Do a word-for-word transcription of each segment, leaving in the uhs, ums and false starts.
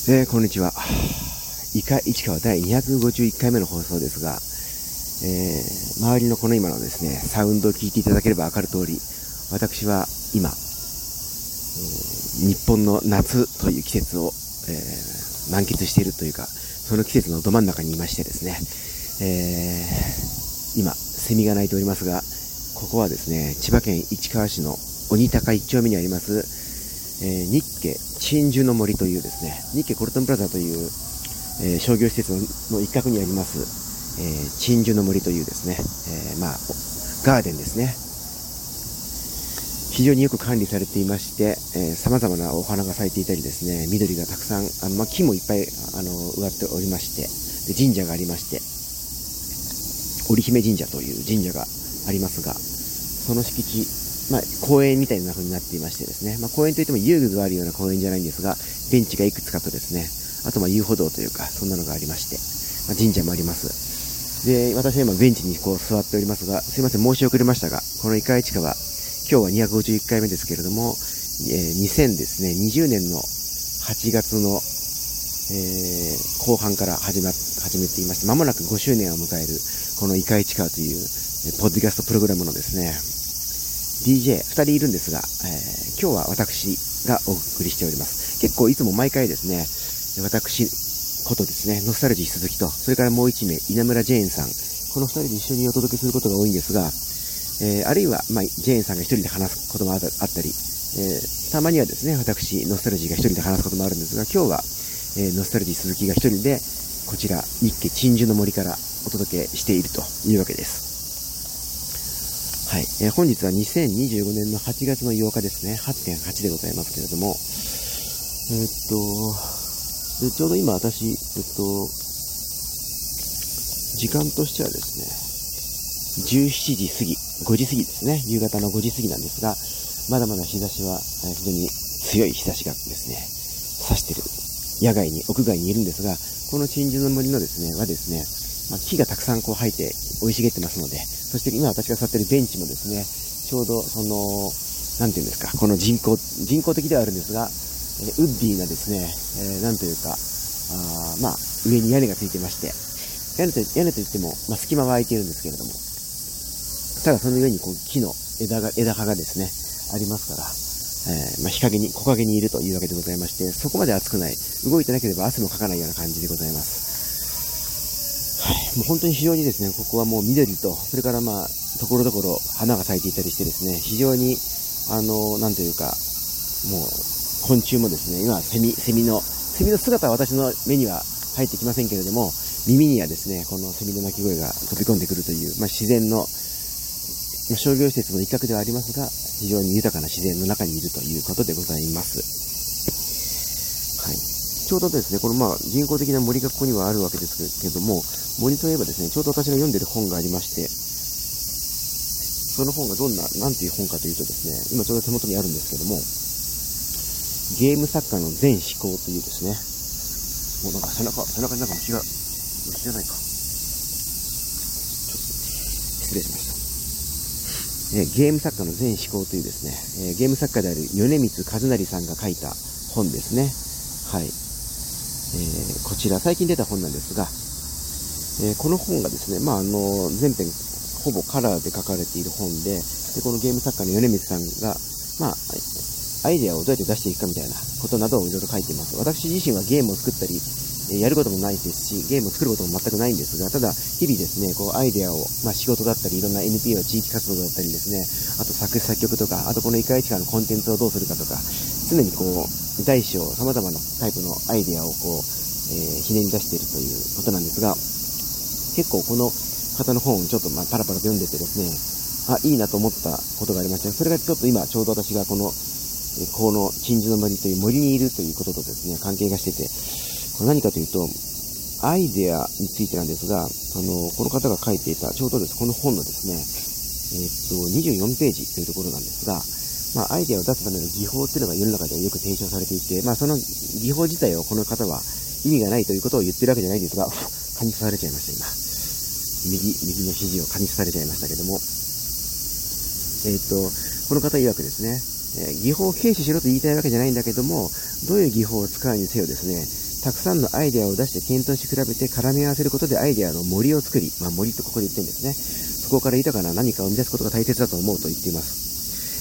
えー、こんにちは。イカ市川だいにひゃくごじゅういっかいめの放送ですが、えー、周りのこの今のですね、サウンドを聞いていただければ分かる通り、私は今、えー、日本の夏という季節を、えー、満喫しているというか、その季節のど真ん中にいましてですね、えー、今、セミが鳴いておりますが、ここはですね、千葉県市川市の鬼高一丁目にあります、えー、日家鎮守の森というですね、日家コルトンプラザという、えー、商業施設の一角にあります、えー、鎮守の森というですね、えー、まあガーデンですね。非常によく管理されていまして、さまざまなお花が咲いていたりですね、緑がたくさん、あのまあ、木もいっぱいあの植わっておりまして、で神社がありまして、織姫神社という神社がありますが、その敷地、まあ、公園みたいな風になっていましてですね、まあ、公園といっても遊具があるような公園じゃないんですが、ベンチがいくつかとですね、あとまあ遊歩道というか、そんなのがありまして、まあ、神社もあります。で、私は今ベンチにこう座っておりますが、すいません、申し遅れましたが、このイカ市川、今日はにひゃくごじゅういっかいめですけれども、えー、にせんですね、にじゅうねんのはちがつの、えー、後半から始ま、始めていまして、まもなくごしゅうねんを迎える、このイカ市川という、ポッドキャストプログラムのですね、ディージェーふたりいるんですが、えー、今日は私がお送りしております。結構いつも毎回ですね、私ことですね、ノスタルジー鈴木と、それからもう一名、稲村ジェーンさん、このふたりで一緒にお届けすることが多いんですが、えー、あるいは、まあ、ジェーンさんが一人で話すこともあったり、えー、たまにはですね、私、ノスタルジーが一人で話すこともあるんですが、今日は、えー、ノスタルジー鈴木が一人で、こちら、日家鎮守の森からお届けしているというわけです。はい、えー、本日はにせんにじゅうごねんのはちがつのようかですね、はちてんはち でございますけれども、えー、っと、でちょうど今私、えっと、時間としてはですね、じゅうしちじ過ぎ、ごじ過ぎですね、夕方のごじ過ぎなんですが、まだまだ日差しは非常に強い日差しがですね、差している、野外に、屋外にいるんですが、この鎮守の森のですね、はですね、まあ、木がたくさんこう生えて生い茂ってますので、そして今私が座っているベンチもですね、ちょうどその、なんていうんですか、この人工、人工的ではあるんですが、えー、ウッディなですね、えー、なんというか、あまあ、上に屋根がついてまして、屋根と、屋根といっても、まあ、隙間は空いているんですけれども、ただその上にこう木の枝が、枝葉がですね、ありますから、えー、まあ、日陰に、木陰にいるというわけでございまして、そこまで暑くない、動いてなければ汗もかかないような感じでございます。はい、もう本当に非常にですね、ここはもう緑と、それからまあ、ところどころ花が咲いていたりしてですね、非常に、あの、なんというか、もう、昆虫もですね、今、セミ、セミの、セミの姿は私の目には入ってきませんけれども、耳にはですね、このセミの鳴き声が飛び込んでくるという、まあ、自然の、商業施設の一角ではありますが、非常に豊かな自然の中にいるということでございます。はい。ちょうどですね、このまあ人工的な森がここにはあるわけですけれども、森といえばですね、ちょうど私が読んでる本がありまして、その本がどんな、なんていう本かというとですね、今ちょうど手元にあるんですけども、ゲーム作家の全思考というですね、もうなんか背中、背中になんか虫が、虫じゃないか。ちょっと失礼しました。えゲーム作家の全思考というですね、えー、ゲーム作家である米光和成さんが書いた本ですね。はい。えー、こちら、最近出た本なんですが、えー、この本がですね、まあ、あの、全編、ほぼカラーで書かれている本で、で、このゲーム作家の米光さんが、まあ、アイデアをどうやって出していくかみたいなことなどをいろいろ書いています。私自身はゲームを作ったり、やることもないですし、ゲームを作ることも全くないんですが、ただ、日々ですね、こう、アイデアを、まあ、仕事だったり、いろんな エヌピーオー 地域活動だったりですね、あと作詞作曲とか、あとこのイカイチカのコンテンツをどうするかとか、常にこう、大小様々なタイプのアイデアをこう、えー、ひねり出しているということなんですが、結構この方の本をちょっとまあパラパラと読んでてですね、あ、いいなと思ったことがありまして、それがちょっと今ちょうど私がこの、この鎮守の森という森にいるということとですね、関係がしてて、これ何かというと、アイデアについてなんですが、あの、この方が書いていた、ちょうどです、この本のですね、えー、っと、にじゅうよんページというところなんですが、まあ、アイデアを出すための技法っていうのが世の中ではよく提唱されていて、まあ、その技法自体をこの方は意味がないということを言ってるわけじゃないんですが、蚊に刺されちゃいました、今。右、右の肘を蚊に刺されちゃいましたけども、えー、っと、この方曰くですね、えー、技法を軽視しろと言いたいわけじゃないんだけども、どういう技法を使うにせよですね、 たくさんのアイデアを出して検討し比べて絡み合わせることでアイデアの森を作り、まあ、森とここで言ってるんですね。そこから豊かな何かを生み出すことが大切だと思うと言っています。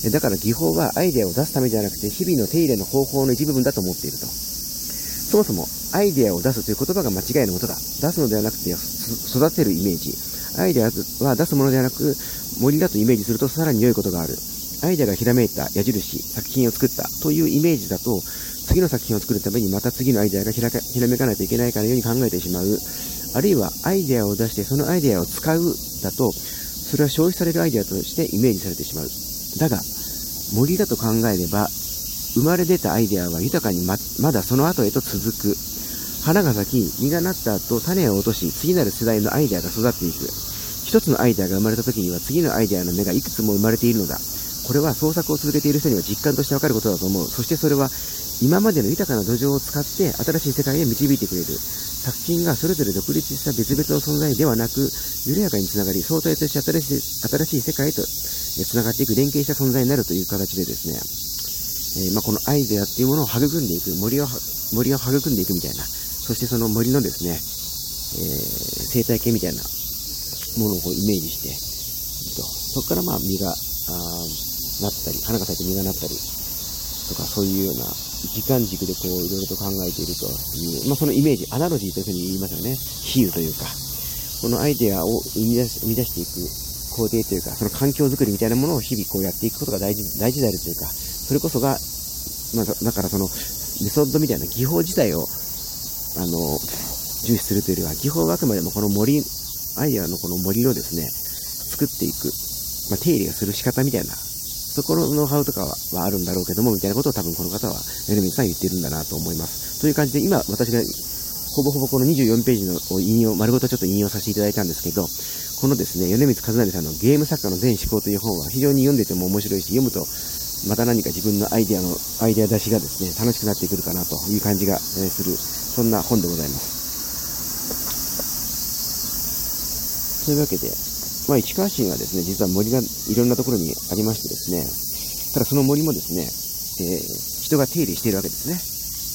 だから技法はアイデアを出すためじゃなくて日々の手入れの方法の一部分だと思っていると。そもそもアイデアを出すという言葉が間違いのもとだ。出すのではなくて育てるイメージ。アイデアは出すものではなく森だとイメージするとさらに良いことがある。アイデアがひらめいた矢印、作品を作ったというイメージだと、次の作品を作るためにまた次のアイデアがひらかひらめかないといけないかのように考えてしまう。あるいはアイデアを出してそのアイデアを使うだと、それは消費されるアイデアとしてイメージされてしまう。だが、森だと考えれば、生まれ出たアイデアは豊かに ま, まだその後へと続く。花が咲き、実がなった後、種を落とし、次なる世代のアイデアが育っていく。一つのアイデアが生まれた時には次のアイデアの芽がいくつも生まれているのだ。これは創作を続けている人には実感としてわかることだと思う。そしてそれは今までの豊かな土壌を使って新しい世界へ導いてくれる。作品がそれぞれ独立した別々の存在ではなく、緩やかにつながり、相対として新しい、新しい世界へとつながっていく連携した存在になるという形でですね、えーまあ、このアイデアっていうものを育んでいく、森を、森を育んでいくみたいな、そしてその森のですね、えー、生態系みたいなものをこうイメージして、そこからまあ実があなったり、花が咲いて実がなったりとか、そういうような時間軸でこういろいろと考えているという、まあ、そのイメージ、アナロジーというふうに言いますよね。比喩というか、このアイデアを生み出し、生み出していく工程というか、その環境づくりみたいなものを日々こうやっていくことが大事、大事であるというか、それこそが、まあ、だからそのメソッドみたいな技法自体をあの重視するというよりは、技法はあくまでもこの森、アイデアのこの森をですね、作っていく、まあ、手入れをする仕方みたいな、そこのノウハウとか は, はあるんだろうけども、みたいなことを多分この方は、米水さん言ってるんだなと思います。という感じで、今私がほぼほぼこのにじゅうよんページの引用、丸ごとちょっと引用させていただいたんですけど、このですね、米光和成さんのゲーム作家の全思考という本は非常に読んでても面白いし、読むとまた何か自分のアイデアの、アイデア出しがですね、楽しくなってくるかなという感じがする、そんな本でございます。というわけで、まあ、市川市はですね、実は森がいろんなところにありましてですね、ただその森もですね、えー、人が手入れしているわけですね。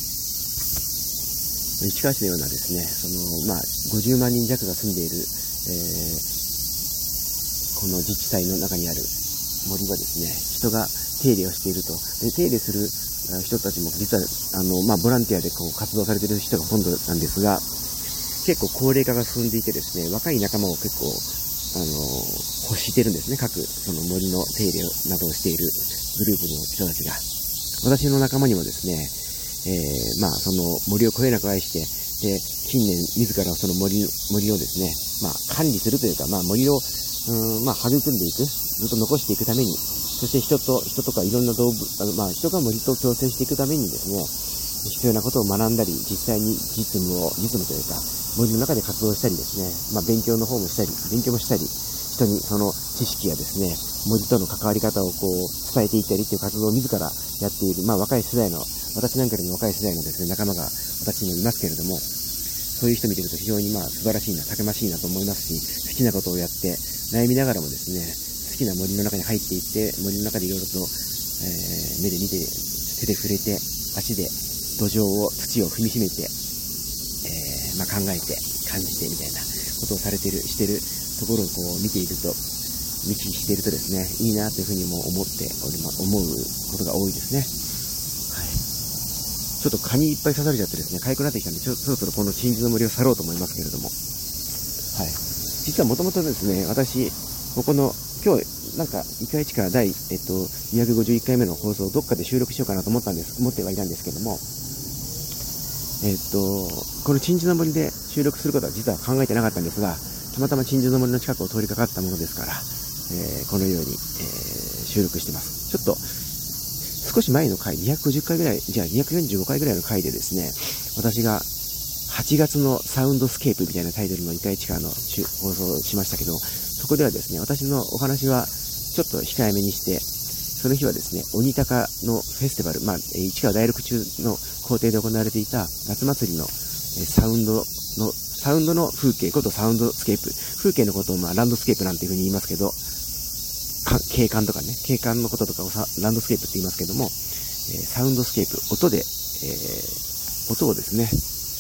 市川市のようなですね、その、まあ、ごじゅうまんにん弱が住んでいる、えー、この自治体の中にある森はですね、人が手入れをしていると。で、手入れする人たちも実は、あの、まあ、ボランティアでこう活動されている人がほとんどなんですが、結構高齢化が進んでいてですね、若い仲間を結構、あの、欲しているんですね。各、その森の手入れなどをしているグループの人たちが。私の仲間にもですね、えー、まあ、その森をこよなく愛して、で、近年自らその森、森をですね、まあ、管理するというか、まあ、森を、うん、まあ、育んでいく、ずっと残していくために、そして人と、人とかいろんな動物、あのまあ、人が森と共生していくためにですね、必要なことを学んだり、実際に実務を、実務というか、森の中で活動したりですね、まあ、勉強の方もしたり、勉強もしたり、人にその知識やですね、森との関わり方をこう、伝えていったりという活動を自らやっている、まあ、若い世代の、私なんかよりも若い世代のですね、仲間が私にもいますけれども、そういう人見てると非常にまあ、素晴らしいな、たくましいなと思いますし、好きなことをやって、悩みながらもですね、好きな森の中に入っていって、森の中でいろいろと、えー、目で見て、手で触れて、足で土壌を、土を踏みしめて、えー、まあ、考えて、感じてみたいなことをされている、しているところをこう見ていると、見聞きしているとですね、いいなというふうにも思っておりま、思うことが多いですね。はい。ちょっと蚊にいっぱい刺されちゃってですね、痒くなってきたんで、ちょそろそろこの鎮守の森を去ろうと思いますけれども。はい。実はもともとですね、私、ここの、今日、なんか、いかいちから第、えっと、にひゃくごじゅういっかいめの放送をどっかで収録しようかなと思ったんです、思ってはいたんですけども、えっと、この鎮守の森で収録することは実は考えてなかったんですが、たまたま鎮守の森の近くを通りかかったものですから、えー、このように、えー、収録してます。ちょっと、少し前の回、にひゃくごじゅっかいぐらい、じゃあにひゃくよんじゅうごかいぐらいの回でですね、私がはちがつのサウンドスケープみたいなタイトルのいかいちからの放送をしましたけど、そこではですね、私のお話はちょっと控えめにして、その日はですね、鬼高のフェスティバル、まあ、市川第六中の校庭で行われていた夏祭りのサウンドの、サウンドの風景ことサウンドスケープ。風景のことをまあランドスケープなんていうふうに言いますけど、景観とかね、景観のこととかをさランドスケープって言いますけども、えー、サウンドスケープ、音で、えー、音をですね、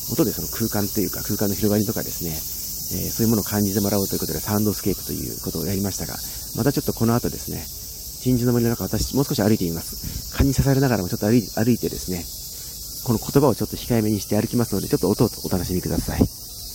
音でその空間というか、空間の広がりとかですね、えー、そういうものを感じてもらおうということで、サウンドスケープということをやりましたが、またちょっとこの後ですね、鎮守の森の中、私、もう少し歩いてみます。蚊に刺されながらもちょっと歩い歩いてですね、この言葉をちょっと控えめにして歩きますので、ちょっと音をお楽しみください。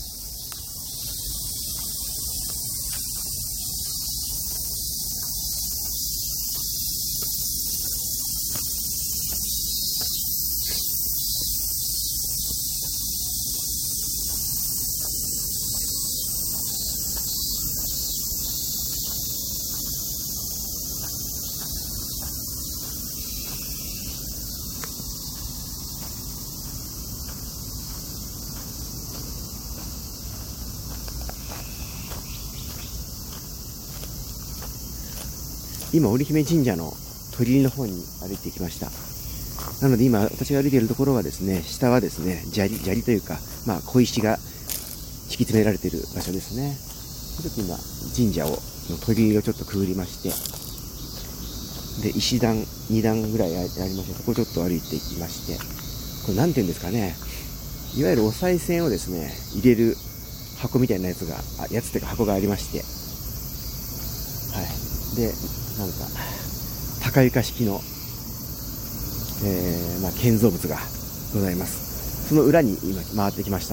今、織姫神社の鳥居の方に歩いてきました。なので今、私が歩いているところはですね、下はですね、砂利、砂利というか、まあ、小石が敷き詰められている場所ですね。ちょっと今、神社を、の鳥居をちょっとくぐりまして、で、石段、に段ぐらいありまして、そこをちょっと歩いていきまして、これなんていうんですかね、いわゆるお賽銭をですね、入れる箱みたいなやつが、あやつというか箱がありまして、はい。で、なんか、高床式の、えー、まあ、建造物がございます。その裏に今回ってきました。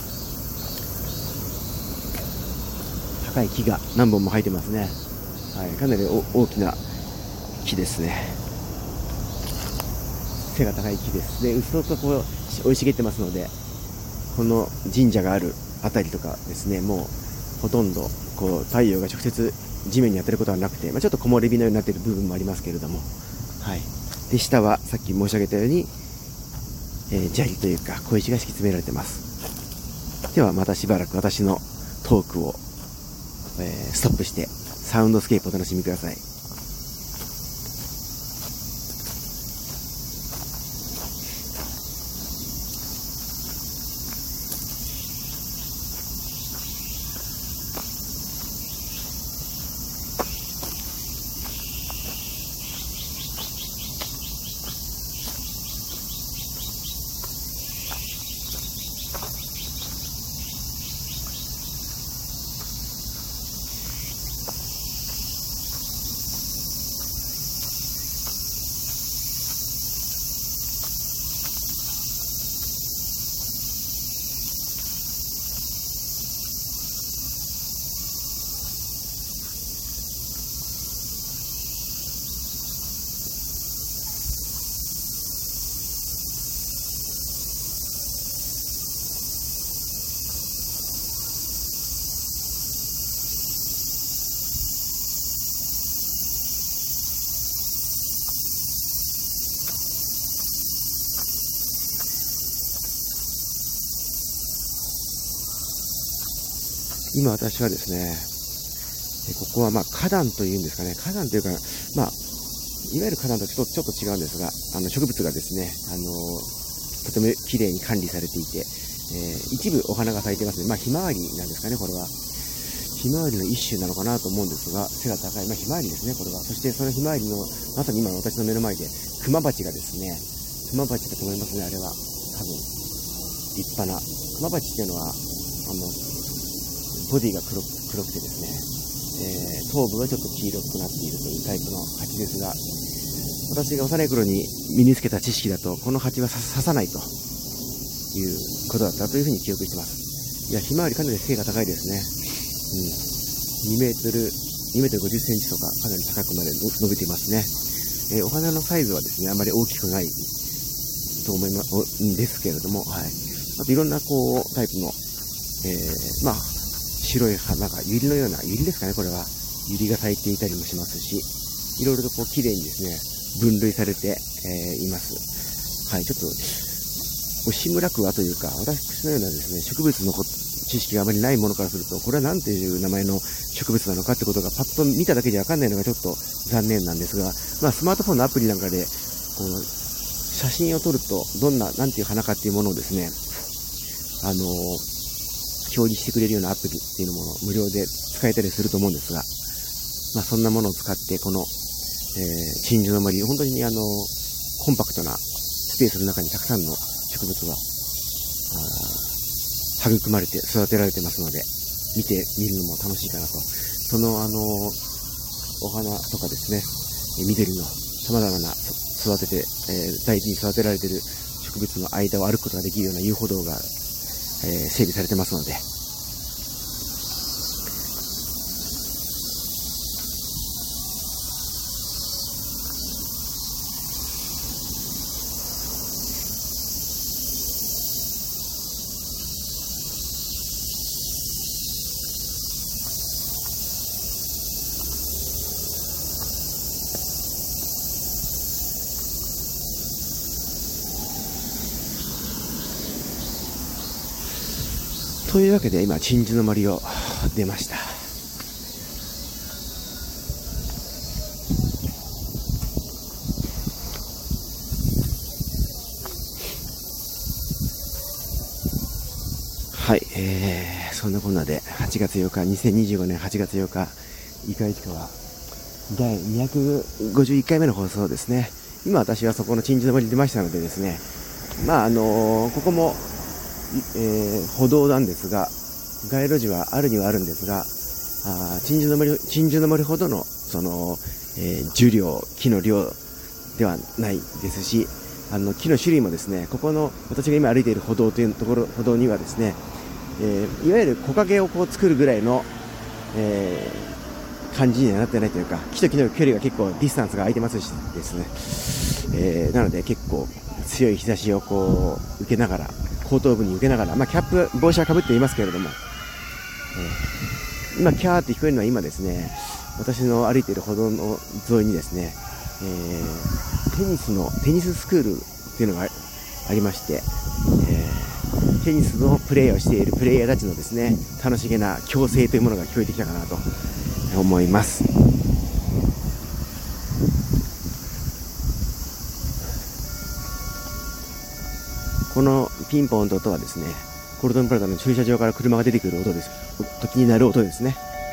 高い木が何本も生えてますね。はい、かなり大きな木ですね。背が高い木です。で、うっそうとこう生い茂ってますので、この神社があるあたりとかですね、もうほとんどこう太陽が直接地面に当たることはなくて、まあ、ちょっと木漏れ日のようになっている部分もありますけれども、はい。で、下はさっき申し上げたように、えー、砂利というか小石が敷き詰められてます。ではまたしばらく私のトークを、えー、ストップしてサウンドスケープをお楽しみください。今私はですね、ここはまあ花壇というんですかね、花壇というか、まあ、いわゆる花壇とちょっとちょっと違うんですが、あの植物がですね、あのとても綺麗に管理されていて、えー、一部お花が咲いてますね。まあひまわりなんですかね、これは。ひまわりの一種なのかなと思うんですが、背が高い、まあ、ひまわりですね、これは。そしてそのひまわりの、まさに今の私の目の前で、クマバチがですね、クマバチだと思いますね、あれは。多分、立派な。クマバチっていうのは、あの、ボディが 黒, 黒くてですね、えー、頭部はちょっと黄色くなっているというタイプの蜂ですが、私が幼い頃に身につけた知識だと、この蜂は刺さないということだったというふうに記憶しています。いや、ひまわりかなり背が高いですね。うん。にメートル、にメートルごじゅっセンチとかかなり高くまで伸びていますね。えー、お花のサイズはですね、あまり大きくないと思います、んですけれども、はい。あといろんなこう、タイプの、えー、まあ、白い花が、ユリのような、ユリですかね、これは。ユリが咲いていたりもしますし、いろいろとこう、綺麗にですね、分類されて、えー、います。はい、ちょっと、押村区はというか、私のようなですね、植物の知識があまりないものからすると、これは何ていう名前の植物なのかってことがパッと見ただけでわかんないのがちょっと残念なんですが、まあ、スマートフォンのアプリなんかで、この写真を撮ると、どんな、なんていう花かっていうものをですね、あのー、表示してくれるようなアプリっていうのも無料で使えたりすると思うんですが、まあそんなものを使ってこの、えー、鎮守の森、本当にあの、コンパクトなスペースの中にたくさんの植物が育まれて育てられてますので、見てみるのも楽しいかなと。そのあのお花とかですね、緑の様々な育てて、えー、大事に育てられている植物の間を歩くことができるような遊歩道が、えー、整備されてますので、というわけで今鎮守の森を出ました。はい、えー、そんなこんなではちがつようか、にせんにじゅうごねんはちがつようか、いかいちかはだいにひゃくごじゅういっかいめの放送ですね。今私はそこの鎮守の森に出ましたのでですね、まああのー、ここもえー、歩道なんですが、街路樹はあるにはあるんですが、あ鎮守の森、鎮守の森ほどのその、えー、樹量、木の量ではないですし、あの木の種類もですね、ここの私が今歩いている歩道というところ、歩道にはですね、えー、いわゆる木陰をこう作るぐらいの、えー、感じにはなってないというか、木と木の距離が結構ディスタンスが空いてますしですね、えー、なので結構強い日差しをこう受けながら、後頭部に受けながら、まあ、キャップ、帽子はかぶっていますけれども、えー、今、キャーって聞こえるのは今ですね、私の歩いている歩道の沿いにですね、えー、テニスの、テニススクールっていうのがありまして、えー、テニスのプレーをしているプレイヤーたちのですね、楽しげな共生というものが聞こえてきたかなと思います。このピンポンと音はですね、コルトンプラザの駐車場から車が出てくる音です。時になる音ですね。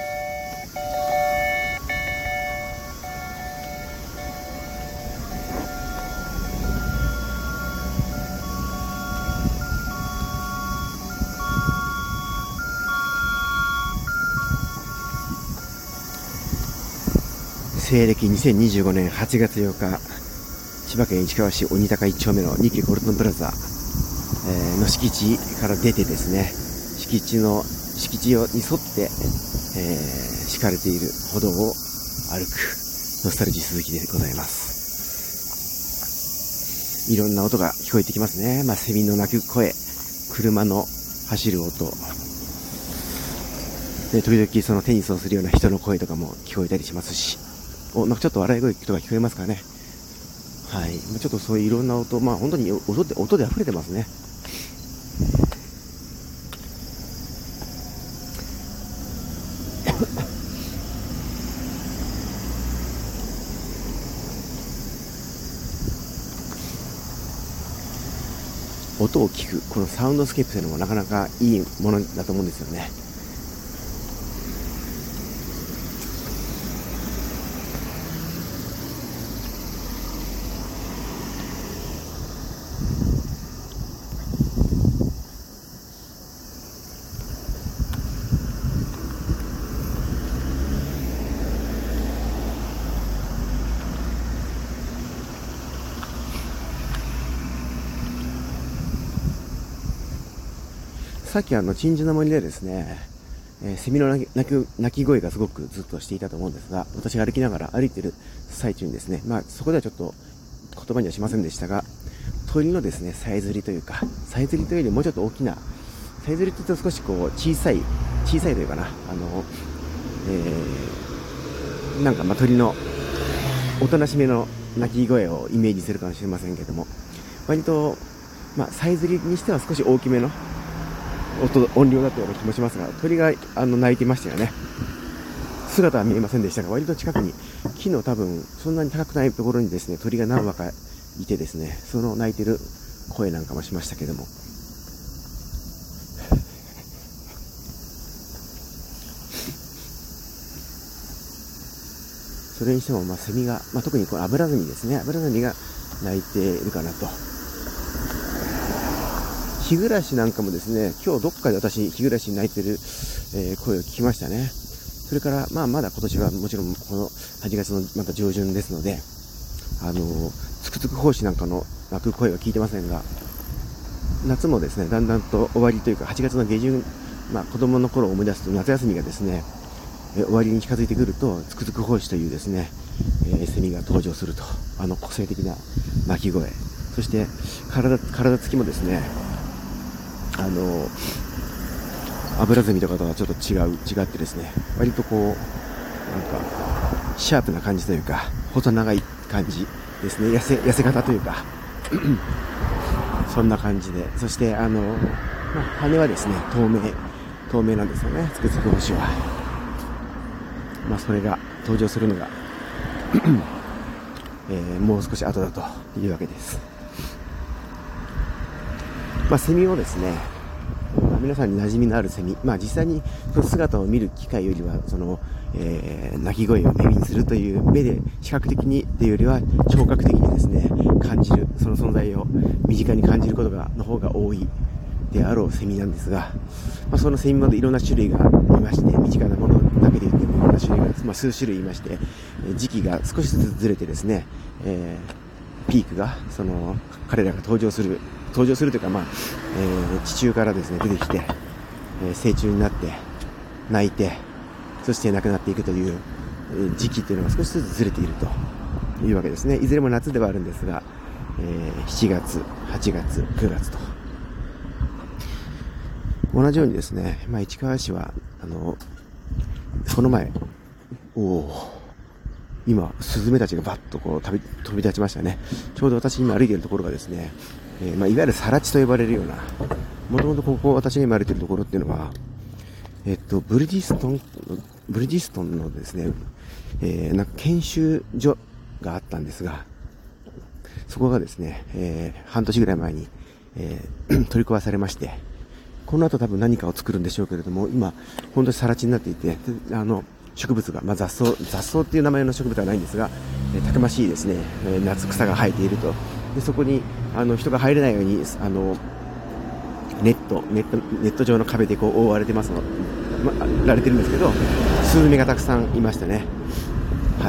西暦にせんにじゅうごねんはちがつようか、千葉県市川市鬼高いっちょうめの日系コルトンプラザの敷地から出てですね、敷地の敷地に沿って、えー、敷かれている歩道を歩くノスタルジー鈴木でございます。いろんな音が聞こえてきますね。まあ、セミの鳴く声、車の走る音で、時々そのテニスをするような人の声とかも聞こえたりしますし、お、なんかちょっと笑い声とか聞こえますかね。はい、ちょっとそういういろんな音、まあ本当に音で、音で溢れてますね。音を聞く、このサウンドスケープというのもなかなかいいものだと思うんですよね。さっきあの鎮守の森でですね、えー、セミの鳴き、鳴き、鳴き声がすごくずっとしていたと思うんですが、私が歩きながら歩いている最中にですね、まあそこではちょっと言葉にはしませんでしたが、鳥のですね、さえずりというか、さえずりというよりもうちょっと大きな、さえずりというと少しこう小さい、小さいというかな、あの、えー、なんかまあ鳥のおとなしめの鳴き声をイメージするかもしれませんけども、割と、まあさえずりにしては少し大きめの音、音量だったような気もしますが、鳥があの鳴いてましたよね。姿は見えませんでしたが、割と近くに木の多分そんなに高くないところにですね、鳥が何羽かいてですね、その鳴いてる声なんかもしましたけども、それにしてもまあセミが、まあ、特にこのアブラゼミですね、アブラゼミが鳴いているかなと。 日暮らしなんかもですね、今日どっかで私、日暮らしに泣いてる、えー、声を聞きましたね。それから、まあ、まだ今年はもちろん、このはちがつのまた上旬ですので、あのー、つくつく胞子なんかの鳴く声は聞いてませんが、夏もですね、だんだんと終わりというか、はちがつの下旬、まあ、子供の頃を思い出すと、夏休みがですね、え終わりに近づいてくると、つくつく胞子というですね、えー、セミが登場すると、あの個性的な鳴き声、そして体、体つきもですね、あのアブラゼミとかとはちょっと違う、違ってですね、割とこう、なんか、シャープな感じというか、細長い感じですね、痩せ、痩せ方というか、そんな感じで、そして、あの、まあ、羽はですね、透明、透明なんですよね、つくつく星は。まあ、それが登場するのが、えー、もう少し後だというわけです。まあ、セミをですね、まあ、皆さんに馴染みのあるセミ、まあ、実際にその姿を見る機会よりは、その、えー、鳴き声を耳にするという目で視覚的にというよりは聴覚的にですね、感じる、その存在を身近に感じることがの方が多いであろうセミなんですが、まあ、そのセミまでいろんな種類がいまして、身近なものだけで言ってもいろんな種類が、まあ、数種類いまして、時期が少しずつずれてですね、えー、ピークがその彼らが登場する登場するというか、まあえー、地中からですね出てきて、えー、成虫になって鳴いて、そして亡くなっていくという、えー、時期というのが少しずつずれているというわけですね。いずれも夏ではあるんですが、えー、しちがつ、はちがつ、くがつと同じようにですね、まあ、市川市はあのこの前、おお今スズメたちがバッとこう飛び飛び立ちましたね。ちょうど私今歩いているところがですね、えーまあ、いわゆるさら地と呼ばれるような、もともとここ私が今歩いているところっていうのは、えっとブリヂストンブリヂストンのですね、えー、なんか研修所があったんですが、そこがですね、えー、半年ぐらい前に、えー、取り壊されまして、この後多分何かを作るんでしょうけれども、今本当にさら地になっていて、あの植物が、まあ、雑草雑草っていう名前の植物はないんですが、えー、たくましいですね、えー、夏草が生えていると。でそこにあの人が入れないようにあのネットネットネット上の壁でこう覆われてますの、ま、られてるんですけど、スズメがたくさんいましたね。はい。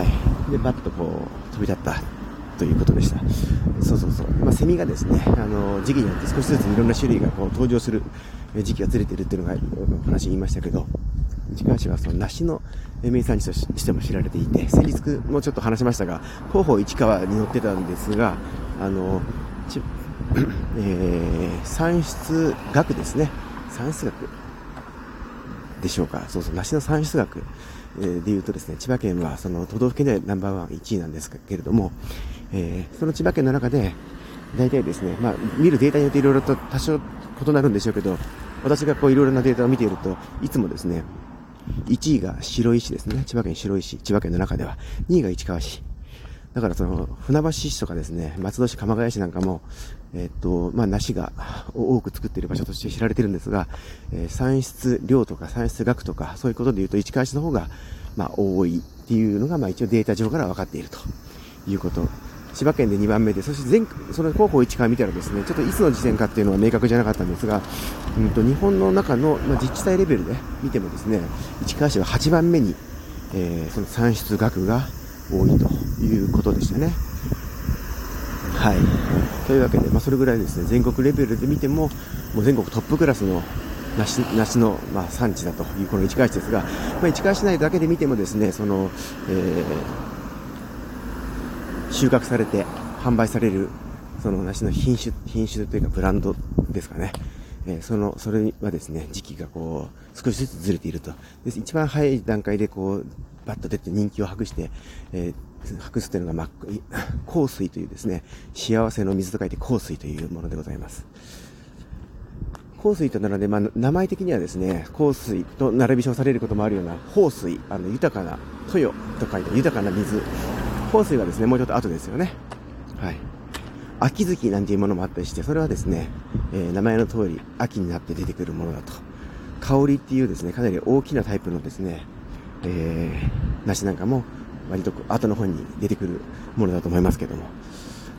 でバッとこう飛び立ったということでした。そうそうそう。まあ、セミがですね、あの時期によって少しずついろんな種類がこう登場する時期がずれているっていうのがお話言いましたけど、市川市はその梨の名産地としても知られていて、先日もちょっと話しましたが、広報市川に載ってたんですが、あの、ちえー、産出額ですね。産出額でしょうか。そうそう、梨の産出額でいうとですね、千葉県はその都道府県でナンバーワンいちいなんですけれども、えー、その千葉県の中で大体ですね、まあ、見るデータによっていろいろと多少異なるんでしょうけど、私がこういろいろなデータを見ていると、いつもですね、いちいが白石ですね。千葉県白石、千葉県の中では。にいが市川市。だからその、船橋市とかですね、松戸市、鎌ヶ谷市なんかも、えー、っと、まあ、梨が多く作っている場所として知られているんですが、えー、産出量とか産出額とか、そういうことで言うと市川市の方が、まあ、多いっていうのが、まあ、一応データ上から分かっているということ。千葉県でにばんめで、そして全、その広報市川見たらですね、ちょっといつの時点かっていうのは明確じゃなかったんですが、うんと、日本の中の、まあ、自治体レベルで見てもですね、市川市ははちばんめに、えー、その産出額が多いということでしたね。はい。というわけで、まあ、それぐらいですね、全国レベルで見ても、もう全国トップクラスの梨、梨の、まあ、産地だというこの市川市ですが、まあ、市川市内だけで見てもですね、その、えー収穫されて販売されるその梨の品種品種というかブランドですかね、えー、そのそれはですね、時期がこう少しずつずれていると。で一番早い段階でこうバッと出て人気を博して、えー、博すというのが、まあ、香水というですね、幸せの水と書いて香水というものでございます。香水となので、まあ、名前的にはですね、香水と並び称されることもあるような豊水、あの豊かな豊と書いて豊かな水。香水はですね、もうちょっと後ですよね。はい。秋月なんていうものもあったりして、それはですね、えー、名前の通り秋になって出てくるものだと。香りっていうですね、かなり大きなタイプのですね、えー、梨なんかも割と後の方に出てくるものだと思いますけども。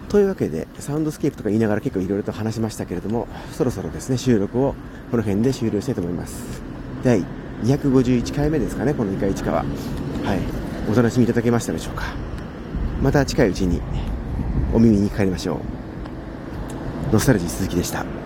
というわけで、サウンドスケープとか言いながら結構いろいろと話しましたけれども、そろそろですね、収録をこの辺で終了したいと思います。だいにひゃくごじゅういっかいめですかね、このイカイチカは。はい。お楽しみいただけましたでしょうか。また近いうちにお耳にかかりましょう。ノスタルジー鈴木でした。